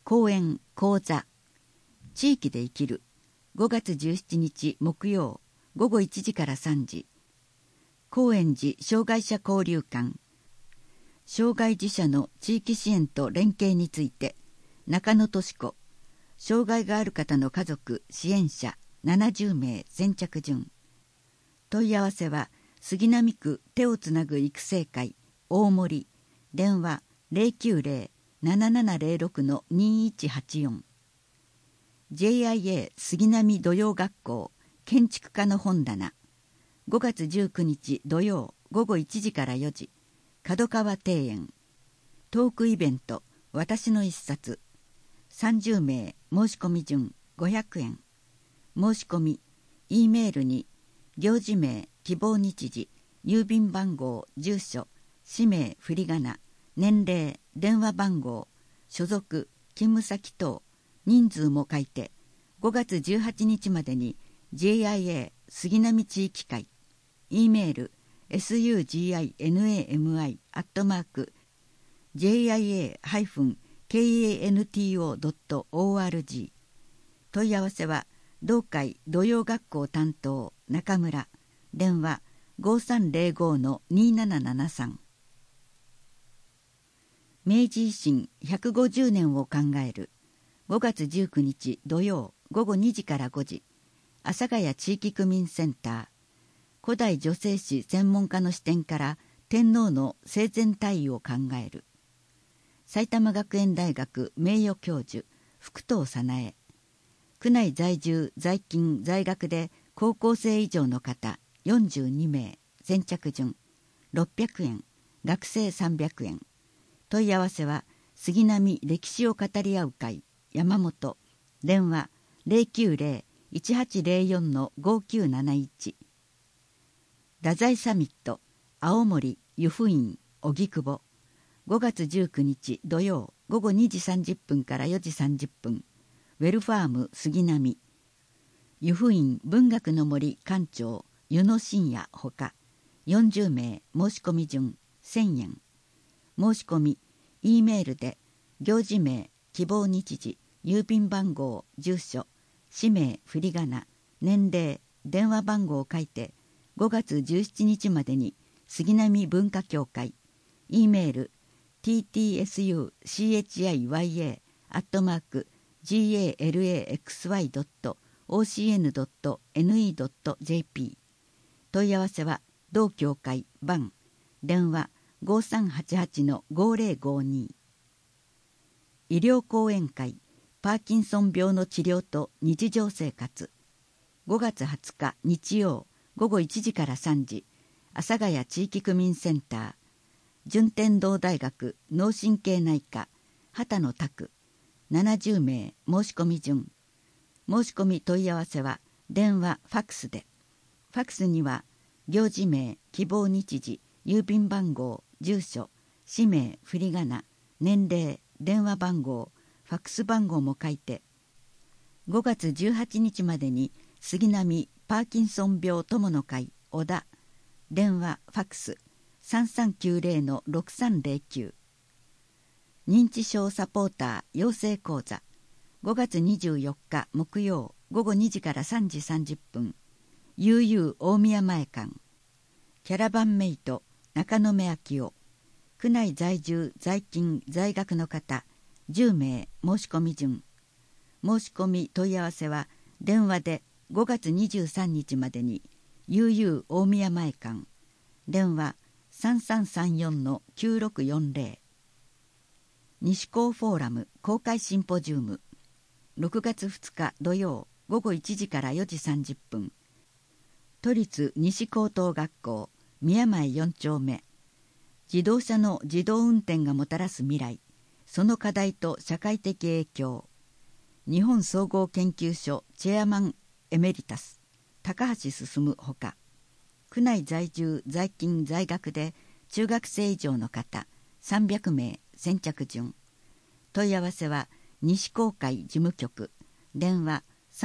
講演講座地域で生きる5月17日木曜午後1時から3時、高円寺障害者交流館障害児者の地域支援と連携について、中野俊子障害がある方の家族支援者70名先着順。問い合わせは杉並区手をつなぐ育成会大森、電話 090-7706-2184。 JIA 杉並土曜学校建築家の本棚、5月19日土曜午後1時から4時、角川庭園トークイベント私の一冊、30名申し込み順500円。申し込み E メールに行事名、希望日時、郵便番号、住所、氏名、振り仮名、年齢、電話番号、所属、勤務先等、人数も書いて5月18日までに JIA 杉並地域会 E メール suginami@jia-kanto.org。 問い合わせは同会土曜学校担当中村、電話 5305-2773。 明治維新150年を考える5月19日土曜午後2時から5時、阿佐ヶ谷地域区民センター、古代女性史専門家の視点から天皇の生前退位を考える。埼玉学園大学名誉教授福藤早苗、区内在住在勤在学で高校生以上の方42名先着順600円、学生300円。問い合わせは杉並歴史を語り合う会山本、電話 090-1804-5971。 太宰サミット青森湯布院荻窪、5月19日土曜午後2時30分から4時30分、ウェルファーム杉並、湯布院文学の森館長湯野真也ほか40名申し込み順1000円。申し込み E メールで行事名、希望日時、郵便番号、住所、氏名、振り仮名、年齢、電話番号を書いて5月17日までに杉並文化協会 E メール ttsuchiya@galaxy.ocn.ne.jp。 問い合わせは同協会番電話 5388-5052。 医療講演会パーキンソン病の治療と日常生活、5月20日日曜午後1時から3時、阿佐ヶ谷地域区民センター、順天堂大学脳神経内科畑野拓70名申し込み順。申し込み問い合わせは電話ファクスで、ファクスには行事名、希望日時、郵便番号、住所、氏名、振り仮名、年齢、電話番号、ファクス番号も書いて5月18日までに杉並パーキンソン病友の会小田、電話ファクス 3390-6309。 認知症サポーター養成講座、5月24日木曜午後2時から3時30分、悠々大宮前館、キャラバンメイト中野目昭夫、区内在住在勤在学の方10名申し込み順。申し込み問い合わせは電話で5月23日までに悠々大宮前館、電話 3334-9640。 西高フォーラム公開シンポジウム、6月2日土曜午後1時から4時30分、都立西高等学校宮前4丁目、自動車の自動運転がもたらす未来、その課題と社会的影響、日本総合研究所チェアマンエメリタス高橋進ほか、区内在住在勤在学で中学生以上の方300名先着順。問い合わせは西高会事務局、電話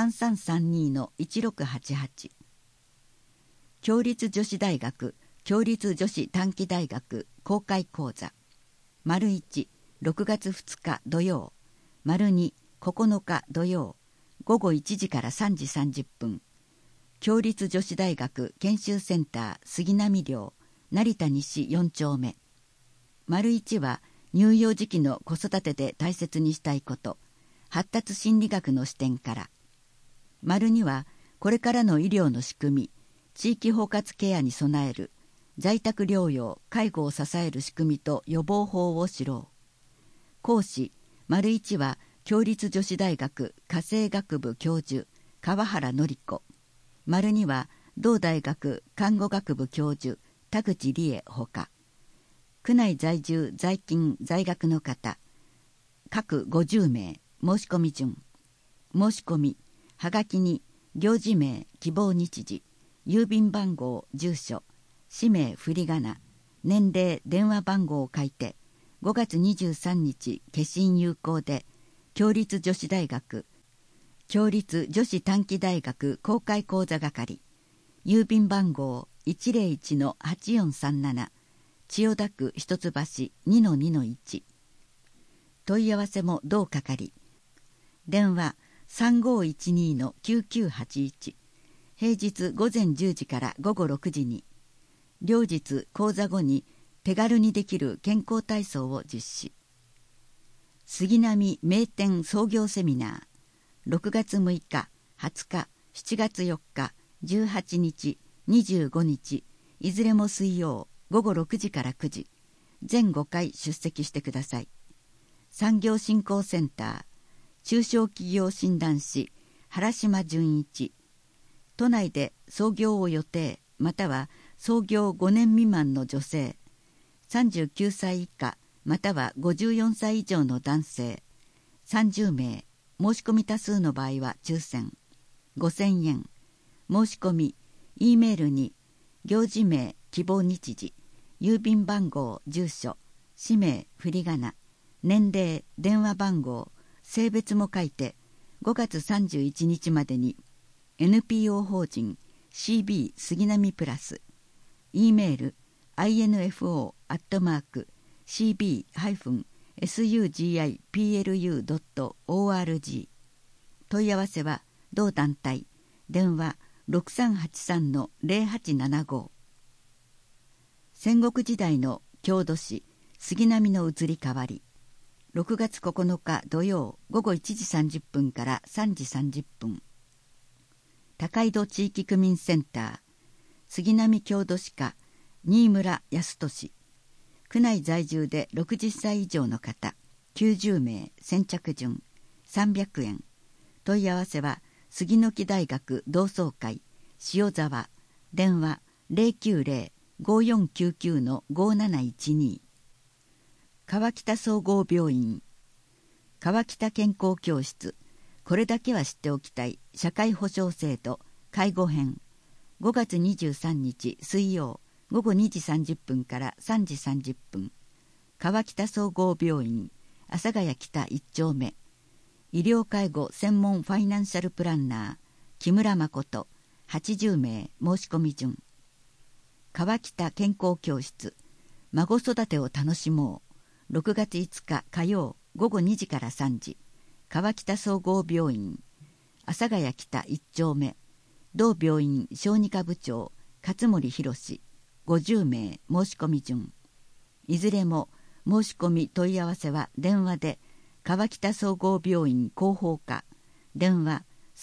3332-1688。 共立女子大学共立女子短期大学公開講座、丸1、6月2日土曜、 丸2、9日土曜、午後1時から3時30分。共立女子大学研修センター杉並寮、成田西4丁目。丸1は、乳幼児期の子育てで大切にしたいこと、発達心理学の視点から。丸2は、これからの医療の仕組み、地域包括ケアに備える、在宅療養、介護を支える仕組みと予防法を知ろう。講師、丸1は、共立女子大学家政学部教授、川原典子。丸2は、同大学看護学部教授、田口理恵ほか。区内在住在勤在学の方各50名。申し込み順。申し込みはがきに行事名、希望日時、郵便番号、住所、氏名、振り仮名、年齢、電話番号を書いて5月23日消印有効で、共立女子大学共立女子短期大学公開講座係、郵便番号 101-8437、千代田区一橋 2-2-1。問い合わせも同係。電話 3512-9981。平日午前10時から午後6時に。両日講座後に手軽にできる健康体操を実施。杉並名店創業セミナー。6月6日、20日、7月4日、18日、25日、いずれも水曜、午後6時から9時、全5回出席してください。産業振興センター、中小企業診断士、原島純一。都内で創業を予定、または創業5年未満の女性、39歳以下、または54歳以上の男性、30名、申し込み多数の場合は抽選、5000円。申し込み、E メールに、行事名、希望日時、郵便番号、住所、氏名、振り仮名、年齢、電話番号、性別も書いて、5月31日までに、NPO 法人 CB 杉並プラス、E メール、info@cb-sugiplu.org。問い合わせは、同団体、電話 6383-0875。戦国時代の郷土史、杉並の移り変わり。6月9日土曜午後1時30分から3時30分。高井戸地域区民センター、杉並郷土史家、新村康俊。区内在住で60歳以上の方、90名、先着順、300円。問い合わせは、杉の木大学同窓会、塩沢、電話 090-5499-5712。川北総合病院、川北健康教室、これだけは知っておきたい社会保障制度、介護編、5月23日水曜、午後2時30分から3時30分。川北総合病院、阿佐ヶ谷北1丁目。医療介護専門ファイナンシャルプランナー、木村誠、80名、申し込み順。川北健康教室、孫育てを楽しもう。6月5日火曜、午後2時から3時。川北総合病院、阿佐ヶ谷北1丁目。同病院小児科部長、勝森博、50名、申し込み順。いずれも申し込み問い合わせは電話で、川北総合病院広報課、電話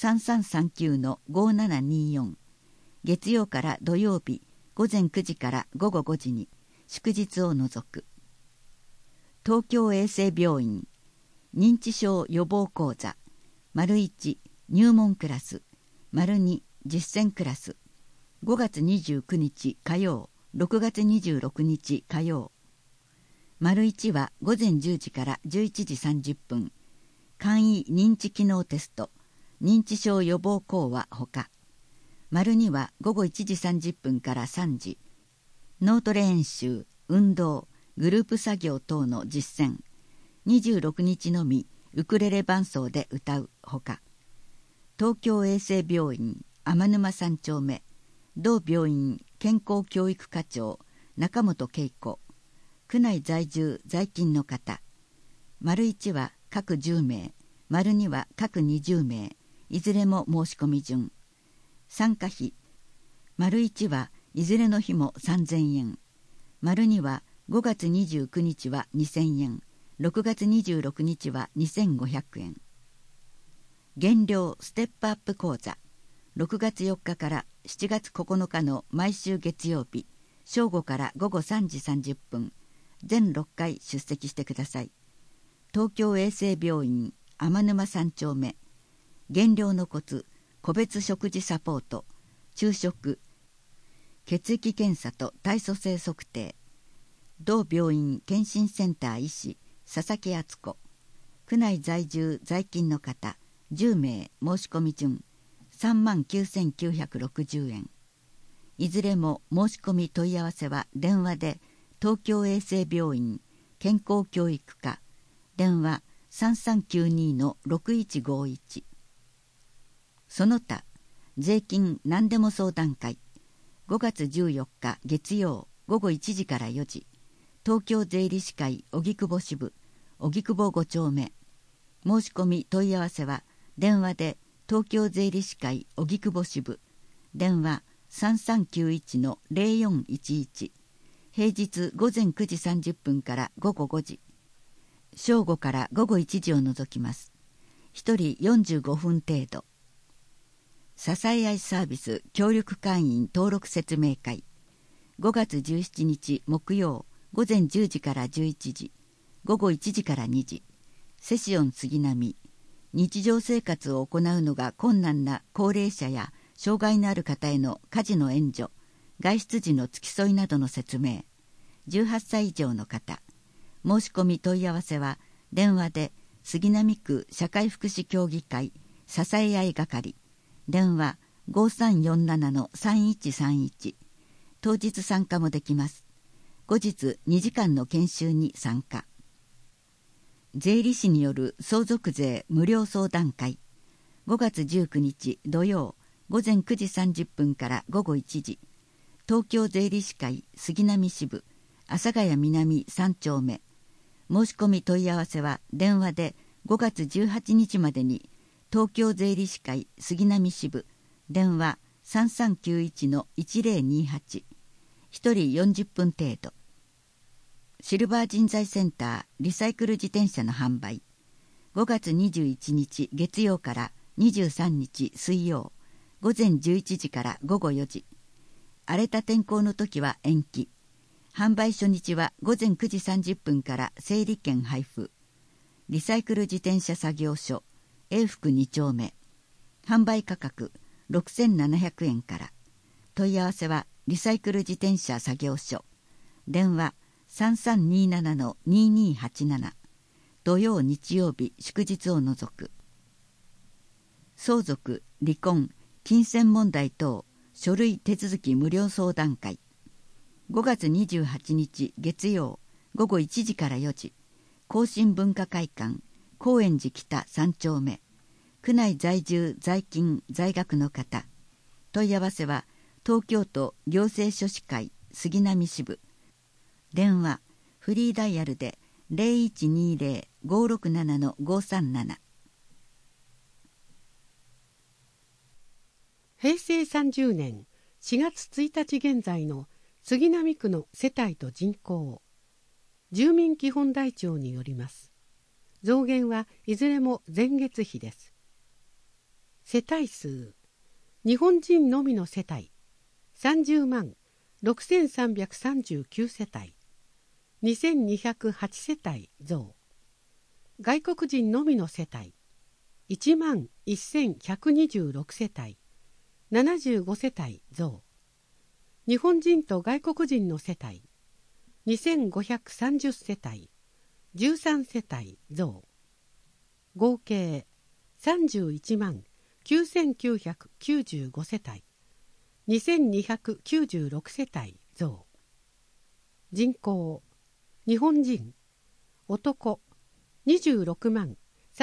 3339-5724。月曜から土曜日、午前9時から午後5時に、祝日を除く。東京衛生病院、認知症予防講座、1入門クラス、2実践クラス。5月29日火曜、6月26日火曜。1は午前10時から11時30分。簡易認知機能テスト、認知症予防講話ほか。2は午後1時30分から3時。脳トレ演習、運動、グループ作業等の実践。26日のみウクレレ伴奏で歌うほか。東京衛生病院天沼3丁目、同病院健康教育課長中本恵子。区内在住在勤の方。1は各10名、丸2は各20名、いずれも申し込み順。参加費、丸1はいずれの日も3000円、丸2は5月29日は2000円、6月26日は2500円。減量ステップアップ講座、6月4日から7月9日の毎週月曜日、正午から午後3時30分、全6回出席してください。東京衛生病院天沼3丁目。減量のコツ、個別食事サポート、昼食、血液検査と体組成測定。同病院健診センター医師佐々木敦子。区内在住在勤の方10名、申し込み順39,960円。いずれも申し込み問い合わせは電話で東京衛生病院健康教育課、電話 3392-6151。 その他税金何でも相談会、5月14日月曜午後1時から4時、東京税理士会荻窪支部荻窪5丁目。申し込み問い合わせは電話で東京税理士会荻窪支部、電話 3391-0411。 平日午前9時30分から午後5時、正午から午後1時を除きます。1人45分程度。支え合いサービス協力会員登録説明会、5月17日木曜午前10時から11時、午後1時から2時。セシオン杉並、日常生活を行うのが困難な高齢者や障害のある方への家事の援助、外出時の付き添いなどの説明。18歳以上の方。申し込み問い合わせは電話で杉並区社会福祉協議会支え合い係、電話 5347-3131。 当日参加もできます。後日2時間の研修に参加。税理士による相続税無料相談会、5月19日土曜午前9時30分から午後1時、東京税理士会杉並支部阿佐ヶ谷南3丁目。申し込み問い合わせは電話で5月18日までに東京税理士会杉並支部、電話 3391-1028。 1人40分程度。シルバー人材センターリサイクル自転車の販売、5月21日月曜から23日水曜午前11時から午後4時。荒れた天候の時は延期。販売初日は午前9時30分から整理券配布。リサイクル自転車作業所永福2丁目。販売価格6700円から。問い合わせはリサイクル自転車作業所、電話 3327-2287。 土曜日曜日祝日を除く。相続、離婚、金銭問題等書類手続き無料相談会、5月28日月曜午後1時から4時、更新文化会館高円寺北3丁目。区内在住在勤在学の方。問い合わせは東京都行政書士会杉並支部、電話フリーダイヤルで 0120-567-537。 平成30年4月1日現在の杉並区の世帯と人口、住民基本台帳によります。増減はいずれも前月比です。世帯数、日本人のみの世帯30万6339世帯、2208世帯増。外国人のみの世帯1万1126世帯、75世帯増。日本人と外国人の世帯2530世帯、13世帯増。合計31万9995世帯、2296世帯増。人口、日本人男26万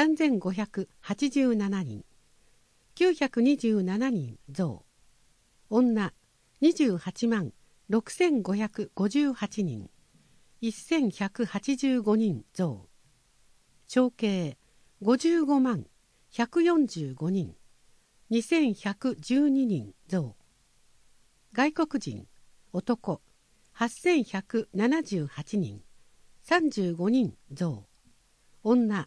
3587人、927人増。女28万6558人、1185人増。合計 55万145人、2112人増。外国人、男8178人、35人増。女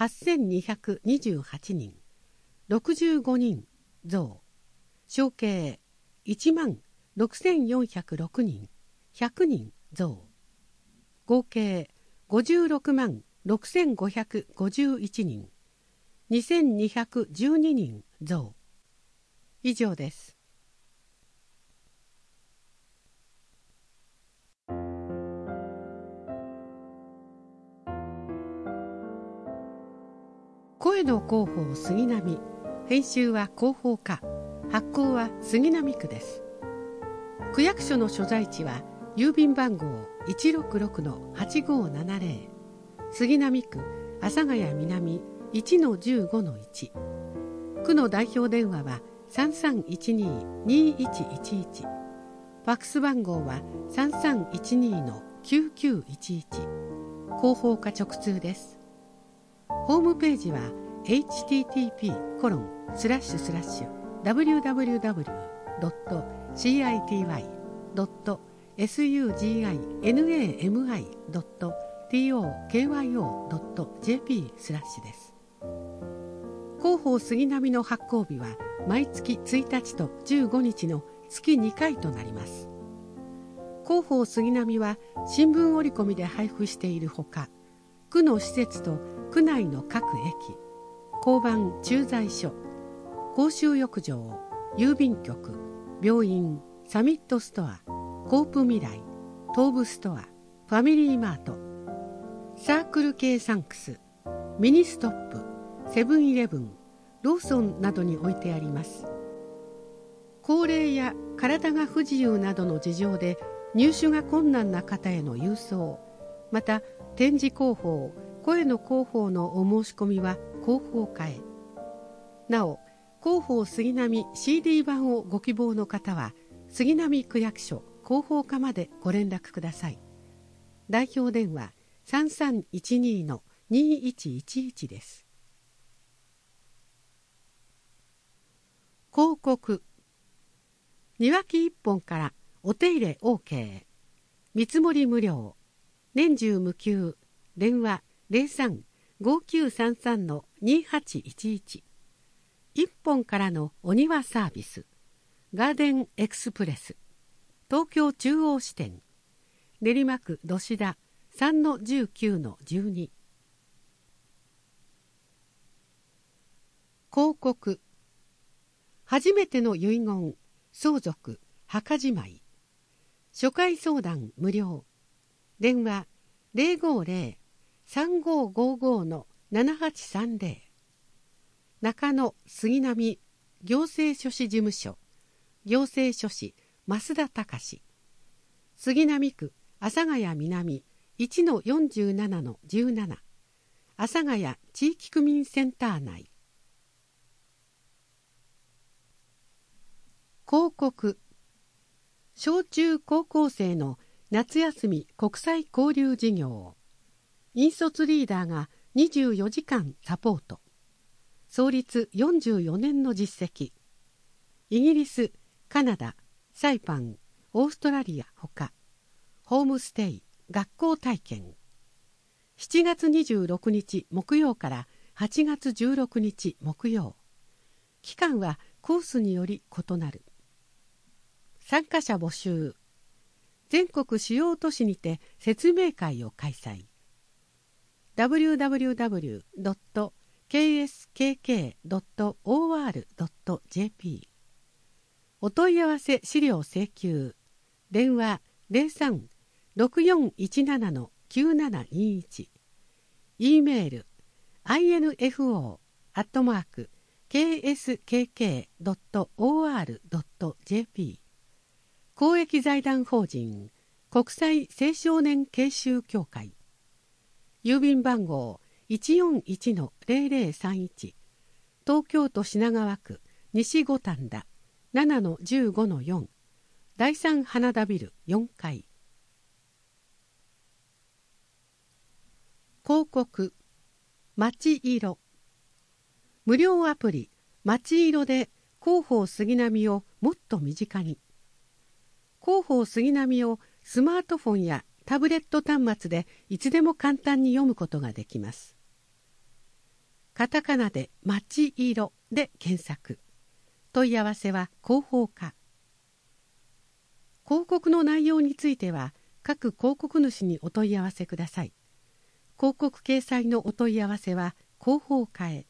8228人、65人増。小計1万6406人、100人増。合計56万6551人、2212人増。以上です。声の広報杉並、編集は広報課、発行は杉並区です。区役所の所在地は郵便番号 166-8570、 杉並区阿佐ヶ谷南 1-15-1。 区の代表電話は 3312-2111、 ファックス番号は 3312-9911。 広報課直通です。ホームページは http://www.cityvi.suginami.tokyo.jp/ です。広報杉並の発行日は毎月1日と15日の月2回となります。広報杉並は新聞折り込みで配布しているほか、区の施設と区内の各駅、交番駐在所、公衆浴場、郵便局、病院、サミットストア、コープ未来、東武ストア、ファミリーマート、サークル系サンクス、ミニストップ、セブンイレブン、ローソンなどに置いてあります。高齢や体が不自由などの事情で入手が困難な方への郵送、また展示広報、声の広報のお申し込みは広報課へ。なお、広報杉並 CD 版をご希望の方は杉並区役所広報課までご連絡ください。代表電話 3312-2111 です。広告。庭木1本からお手入れ OK、 見積もり無料、年中無休、電話 03-5933-2811。 1本からのお庭サービス、ガーデンエクスプレス、東京中央支店、練馬区土田 3-19-12。 広告。初めての遺言、相続、墓じまい、初回相談無料、電話 050-3555-7830。 中野杉並行政書士事務所、行政書士増田隆、杉並区阿佐ヶ谷南 1-47-17、 阿佐ヶ谷地域区民センター内。広告。小中高校生の夏休み国際交流事業、引率リーダーが24時間サポート、創立44年の実績、イギリス、カナダ、サイパン、オーストラリアほか、ホームステイ、学校体験。7月26日木曜から8月16日木曜。期間はコースにより異なる。参加者募集。全国主要都市にて説明会を開催。www.kskk.or.jp。 お問い合わせ資料請求。電話 03-6417-9721。 E メール info@kskk.or.jp。 公益財団法人国際青少年啓修協会。郵便番号 141-0031、 東京都品川区西五反田 7-15-4、 第三花田ビル4階。広告。町色。 無料アプリ街色で広報杉並をもっと身近に。広報杉並をスマートフォンやタブレット端末でいつでも簡単に読むことができます。カタカナで街色で検索。問い合わせは広報課。広告の内容については各広告主にお問い合わせください。広告掲載のお問い合わせは広報課へ。